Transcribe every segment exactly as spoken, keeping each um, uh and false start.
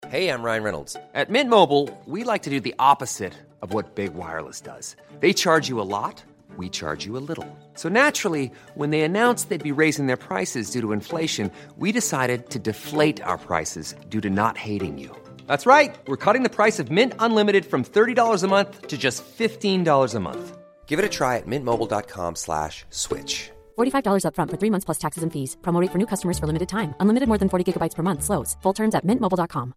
Hey, I'm Ryan Reynolds. At Mint Mobile, we like to do the opposite of what Big Wireless does. They charge you a lot, we charge you a little. So naturally, when they announced they'd be raising their prices due to inflation, we decided to deflate our prices due to not hating you. That's right. We're cutting the price of Mint Unlimited from thirty dollars a month to just fifteen dollars a month. Give it a try at mintmobile.com slash switch. forty-five dollars up front for three months plus taxes and fees. Promo rate for new customers for limited time. Unlimited more than forty gigabytes per month. Slows full terms at mint mobile dot com.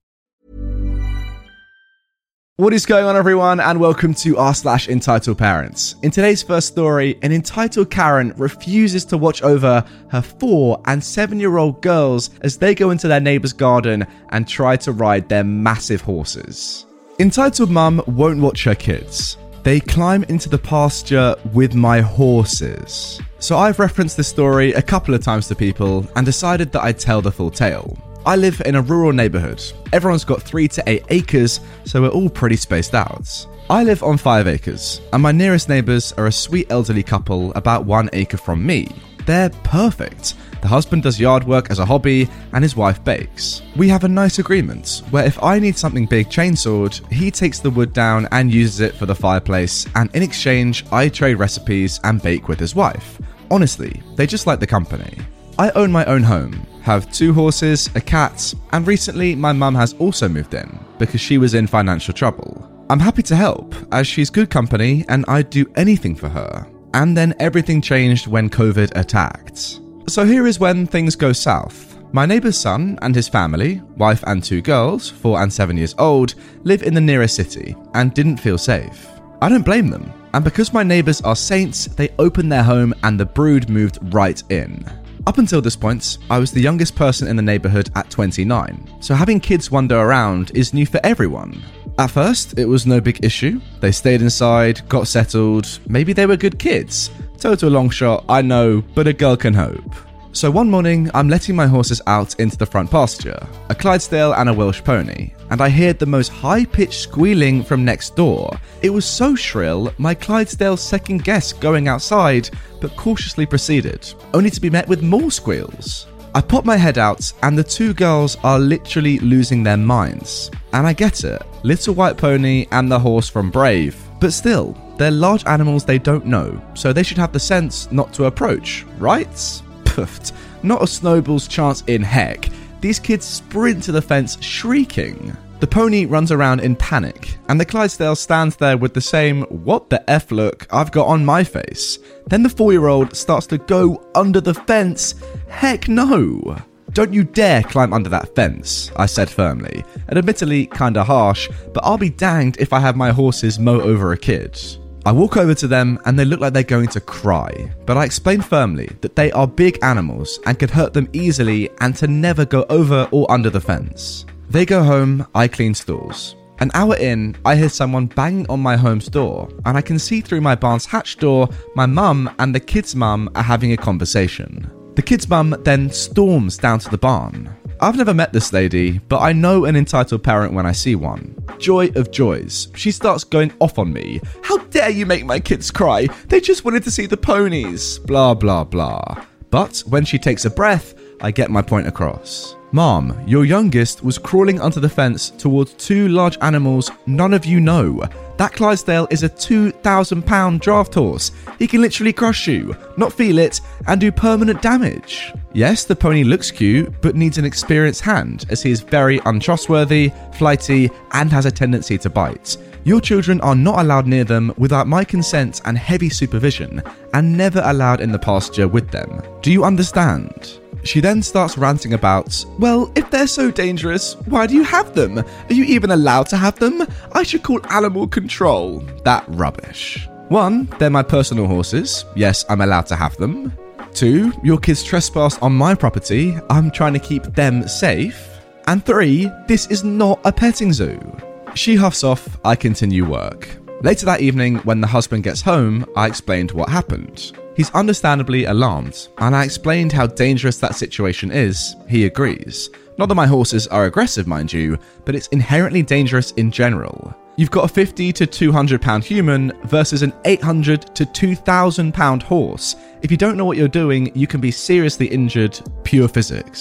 What is going on, everyone, and welcome to r slash entitled parents. In today's first story, an entitled Karen refuses to watch over her four and seven year old girls as they go into their neighbor's garden and try to ride their massive horses. Entitled mum won't watch her kids. They climb into the pasture with my horses. So I've referenced this story a couple of times to people and decided that I'd tell the full tale. I live in a rural neighbourhood. Everyone's got three to eight acres, so we're all pretty spaced out. I live on five acres, and my nearest neighbours are a sweet elderly couple about one acre from me. They're perfect. The husband does yard work as a hobby, and his wife bakes. We have a nice agreement, where if I need something big chainsawed, he takes the wood down and uses it for the fireplace, and in exchange, I trade recipes and bake with his wife. Honestly, they just like the company. I own my own home, have two horses, a cat, and recently my mum has also moved in because she was in financial trouble. I'm happy to help as she's good company and I'd do anything for her. And then everything changed when COVID attacked. So here is when things go south. My neighbour's son and his family, wife and two girls, four and seven years old, live in the nearest city and didn't feel safe. I don't blame them. And because my neighbours are saints, they opened their home and the brood moved right in. Up until this point, I was the youngest person in the neighbourhood at twenty-nine, so having kids wander around is new for everyone. At first, it was no big issue. They stayed inside, got settled, maybe they were good kids. Total long shot, I know, but a girl can hope. So one morning, I'm letting my horses out into the front pasture, a Clydesdale and a Welsh pony, and I heard the most high-pitched squealing from next door. It was so shrill, my Clydesdale second-guessed going outside, but cautiously proceeded, only to be met with more squeals. I pop my head out, and the two girls are literally losing their minds. And I get it, Little White Pony and the horse from Brave, but still, they're large animals they don't know, so they should have the sense not to approach, right? Puffed. Not a snowball's chance in heck. These kids sprint to the fence shrieking. The pony runs around in panic, and the Clydesdale stands there with the same what the F look I've got on my face. Then the four-year-old starts to go under the fence. Heck no! Don't you dare climb under that fence, I said firmly, and admittedly kinda harsh, but I'll be danged if I have my horses mow over a kid. I walk over to them and they look like they're going to cry, but I explain firmly that they are big animals and could hurt them easily and to never go over or under the fence. They go home, I clean stalls. An hour in, I hear someone banging on my home's door, and I can see through my barn's hatch door my mum and the kids' mum are having a conversation. The kids' mum then storms down to the barn. I've never met this lady, but I know an entitled parent when I see one. Joy of joys. She starts going off on me. How dare you make my kids cry? They just wanted to see the ponies. Blah, blah, blah. But when she takes a breath, I get my point across. Mom, your youngest was crawling under the fence towards two large animals none of you know. That Clydesdale is a two thousand pound draft horse. He can literally crush you, not feel it, and do permanent damage. Yes, the pony looks cute, but needs an experienced hand, as he is very untrustworthy, flighty, and has a tendency to bite. Your children are not allowed near them without my consent and heavy supervision, and never allowed in the pasture with them. Do you understand? She then starts ranting about, well, if they're so dangerous, why do you have them? Are you even allowed to have them? I should call animal control. That rubbish. One, they're my personal horses. Yes, I'm allowed to have them. Two, your kids trespassed on my property. I'm trying to keep them safe. And three, this is not a petting zoo. She huffs off, I continue work. Later that evening, when the husband gets home, I explained what happened. He's understandably alarmed, and I explained how dangerous that situation is. He agrees. Not that my horses are aggressive, mind you, but it's inherently dangerous in general. You've got a fifty to two hundred pound human versus an eight hundred to two thousand pound horse. If you don't know what you're doing, you can be seriously injured, pure physics.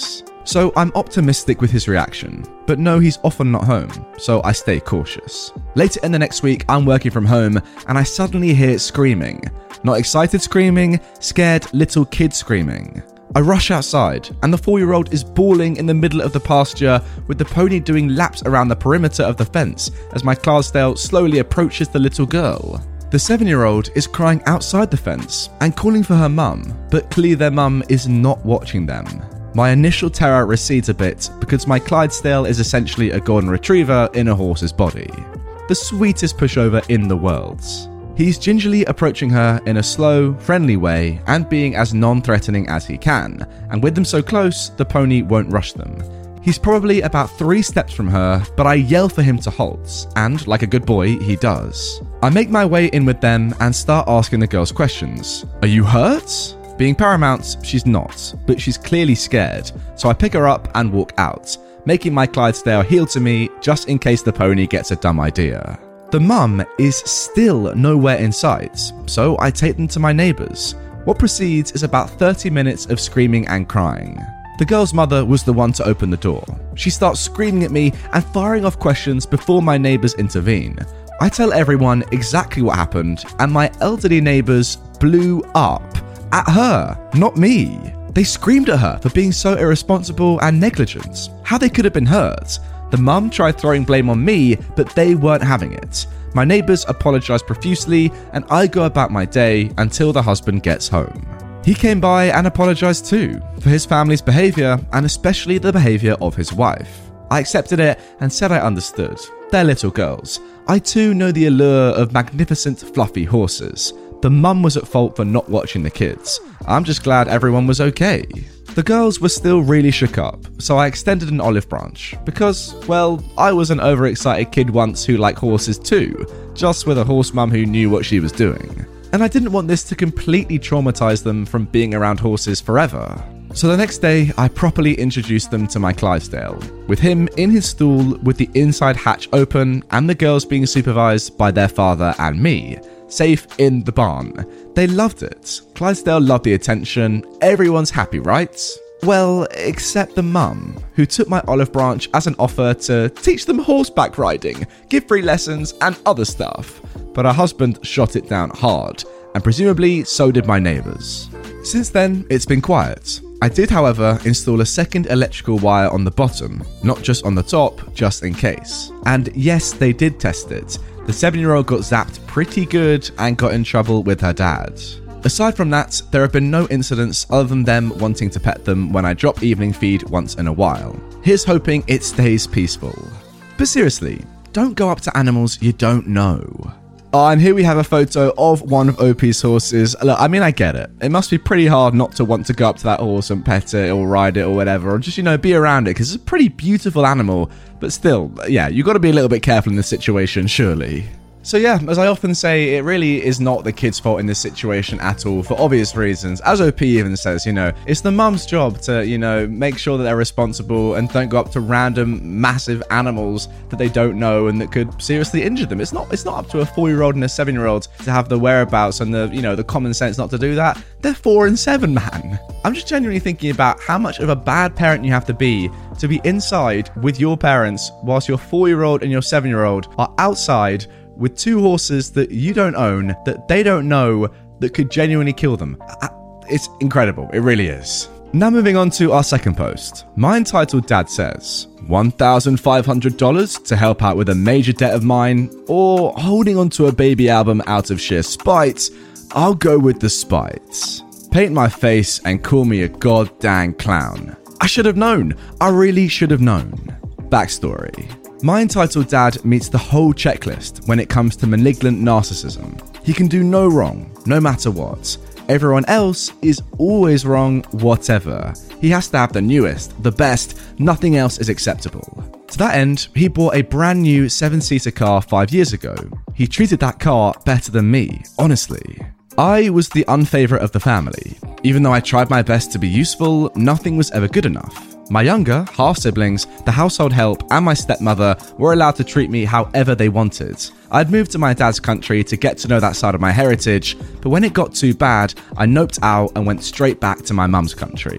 So I'm optimistic with his reaction, but know he's often not home, so I stay cautious. Later in the next week, I'm working from home and I suddenly hear screaming. Not excited screaming, scared little kid screaming. I rush outside, and the four-year-old is bawling in the middle of the pasture with the pony doing laps around the perimeter of the fence as my Clydesdale slowly approaches the little girl. The seven-year-old is crying outside the fence and calling for her mum, but clearly their mum is not watching them. My initial terror recedes a bit because my Clydesdale is essentially a golden retriever in a horse's body. The sweetest pushover in the world. He's gingerly approaching her in a slow, friendly way and being as non-threatening as he can, and with them so close, the pony won't rush them. He's probably about three steps from her, but I yell for him to halt, and like a good boy, he does. I make my way in with them and start asking the girls questions. Are you hurt? Being paramount, she's not, but she's clearly scared, so I pick her up and walk out, making my Clydesdale heel to me just in case the pony gets a dumb idea. The mum is still nowhere in sight, so I take them to my neighbours. What proceeds is about thirty minutes of screaming and crying. The girl's mother was the one to open the door. She starts screaming at me and firing off questions before my neighbours intervene. I tell everyone exactly what happened, and my elderly neighbours blew up. At her, not me. They screamed at her for being so irresponsible and negligent. How they could have been hurt. The mum tried throwing blame on me, but they weren't having it. My neighbours apologise profusely, and I go about my day until the husband gets home. He came by and apologised too, for his family's behaviour, and especially the behaviour of his wife. I accepted it and said I understood. They're little girls. I too know the allure of magnificent, fluffy horses. The mum was at fault for not watching the kids. I'm just glad everyone was okay. The girls were still really shook up, so I extended an olive branch, because, well, I was an overexcited kid once who liked horses too, just with a horse mum who knew what she was doing. And I didn't want this to completely traumatise them from being around horses forever. So the next day, I properly introduced them to my Clydesdale, with him in his stall with the inside hatch open and the girls being supervised by their father and me, safe in the barn. They loved it. Clydesdale loved the attention. Everyone's happy, right? Well, except the mum, who took my olive branch as an offer to teach them horseback riding, give free lessons and other stuff. But her husband shot it down hard, and presumably so did my neighbours. Since then, it's been quiet. I did, however, install a second electrical wire on the bottom, not just on the top, just in case. And yes, they did test it. The seven-year-old got zapped pretty good and got in trouble with her dad. Aside from that, there have been no incidents other than them wanting to pet them when I drop evening feed once in a while. Here's hoping it stays peaceful. But seriously, don't go up to animals you don't know. Oh, and here we have a photo of one of O P's horses. Look, I mean, I get it. It must be pretty hard not to want to go up to that horse and pet it or ride it or whatever, or just, you know, be around it, because it's a pretty beautiful animal. But still, yeah, you got to be a little bit careful in this situation, surely. So yeah, as I often say, it really is not the kid's fault in this situation at all, for obvious reasons. As O P even says, you know, it's the mum's job to, you know, make sure that they're responsible and don't go up to random massive animals that they don't know and that could seriously injure them. It's not it's not up to a four-year-old and a seven-year-old to have the whereabouts and the, you know, the common sense not to do that. They're four and seven, man. I'm just genuinely thinking about how much of a bad parent you have to be to be inside with your parents whilst your four-year-old and your seven-year-old are outside with two horses that you don't own, that they don't know, that could genuinely kill them. It's incredible. It really is. Now moving on to our second post. My entitled dad says, one thousand five hundred dollars to help out with a major debt of mine, or holding onto a baby album out of sheer spite. I'll go with the spite. Paint my face and call me a goddamn clown. I should have known. I really should have known. Backstory. My entitled dad meets the whole checklist when it comes to malignant narcissism. He can do no wrong, no matter what. Everyone else is always wrong, whatever. He has to have the newest, the best, nothing else is acceptable. To that end, he bought a brand new seven-seater car five years ago. He treated that car better than me, honestly. I was the unfavourite of the family. Even though I tried my best to be useful, nothing was ever good enough. My younger, half-siblings, the household help, and my stepmother were allowed to treat me however they wanted. I'd moved to my dad's country to get to know that side of my heritage, but when it got too bad, I noped out and went straight back to my mum's country.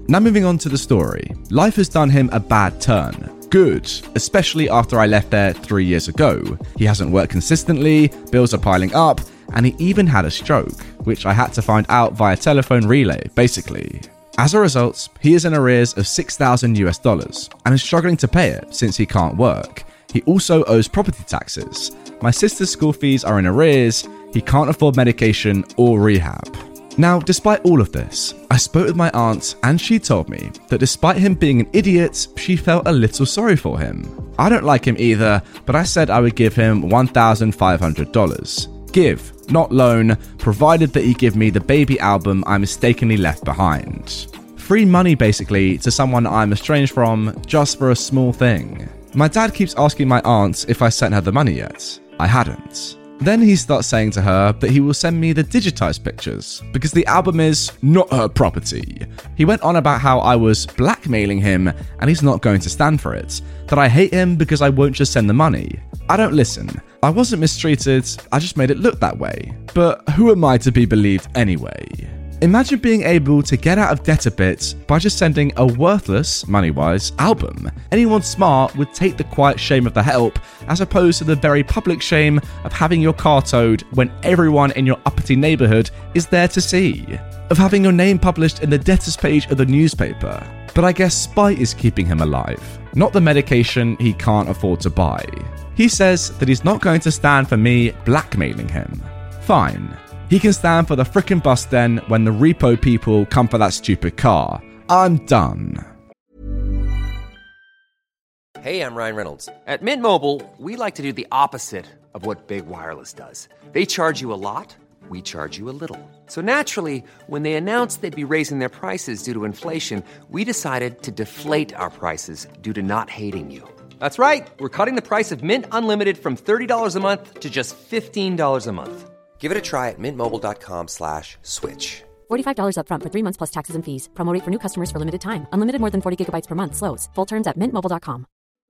Now moving on to the story. Life has done him a bad turn. Good, especially after I left there three years ago. He hasn't worked consistently, bills are piling up, and he even had a stroke, which I had to find out via telephone relay, basically. As a result, he is in arrears of six thousand US dollars and is struggling to pay it since he can't work. He also owes property taxes. My sister's school fees are in arrears. He can't afford medication or rehab. Now, despite all of this, I spoke with my aunt and she told me that despite him being an idiot, she felt a little sorry for him. I don't like him either, but I said I would give him one thousand five hundred dollars. Give, not loan, provided that he give me the baby album I mistakenly left behind. Free money basically to someone I'm estranged from just for a small thing. My dad keeps asking my aunt if I sent her the money yet. I hadn't. Then he starts saying to her that he will send me the digitized pictures because the album is not her property. He went on about how I was blackmailing him and he's not going to stand for it, that I hate him because I won't just send the money. I don't listen. I wasn't mistreated, I just made it look that way. But who am I to be believed anyway? Imagine being able to get out of debt a bit by just sending a worthless, money-wise, album. Anyone smart would take the quiet shame of the help as opposed to the very public shame of having your car towed when everyone in your uppity neighbourhood is there to see. Of having your name published in the debtors page of the newspaper. But I guess spite is keeping him alive, not the medication he can't afford to buy. He says that he's not going to stand for me blackmailing him. Fine. He can stand for the frickin' bus then when the repo people come for that stupid car. I'm done. Hey, I'm Ryan Reynolds. At Mint Mobile, we like to do the opposite of what Big Wireless does. They charge you a lot, we charge you a little. So naturally, when they announced they'd be raising their prices due to inflation, we decided to deflate our prices due to not hating you. That's right. We're cutting the price of Mint Unlimited from thirty dollars a month to just fifteen dollars a month. Give it a try at mintmobile.com slash switch. forty-five dollars up front for three months plus taxes and fees. Promo rate for new customers for limited time. Unlimited more than forty gigabytes per month slows. Full terms at mint mobile dot com.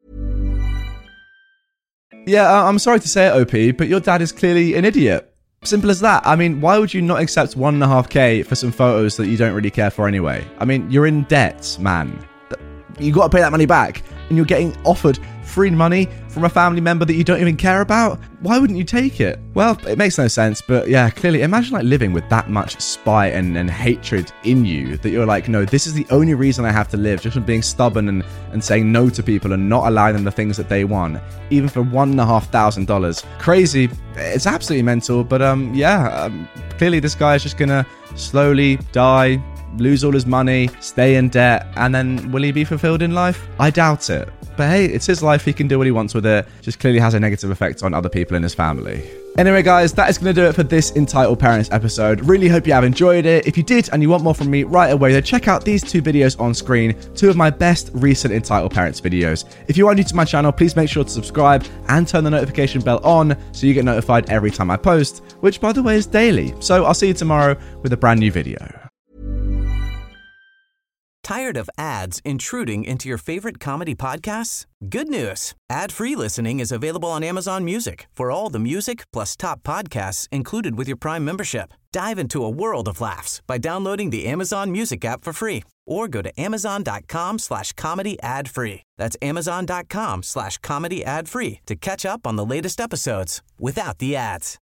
Yeah, I'm sorry to say it, O P, but your dad is clearly an idiot. Simple as that. I mean, why would you not accept one and a half K for some photos that you don't really care for anyway? I mean, you're in debt, man. You got to pay that money back, and you're getting offered free money from a family member that you don't even care about. Why wouldn't you take it? Well, it makes no sense, but yeah, clearly, imagine like living with that much spite and, and hatred in you that you're like, no, this is the only reason I have to live, just from being stubborn and, and saying no to people and not allowing them the things that they want, even for one and a half thousand dollars. Crazy. It's absolutely mental, but um, yeah, um, clearly this guy is just gonna slowly die, lose all his money, stay in debt, and then will he be fulfilled in life? I doubt it. But hey, it's his life, he can do what he wants with it. Just clearly has a negative effect on other people in his family. Anyway guys, that is going to do it for this Entitled Parents episode. Really hope you have enjoyed it. If you did and you want more from me right away, then check out these two videos on screen, two of my best recent Entitled Parents videos. If you are new to my channel, please make sure to subscribe and turn the notification bell on so you get notified every time I post, which by the way is daily. So I'll see you tomorrow with a brand new video. Tired of ads intruding into your favorite comedy podcasts? Good news. Ad-free listening is available on Amazon Music for all the music plus top podcasts included with your Prime membership. Dive into a world of laughs by downloading the Amazon Music app for free or go to amazon.com slash comedy ad free. That's amazon.com slash comedy ad free to catch up on the latest episodes without the ads.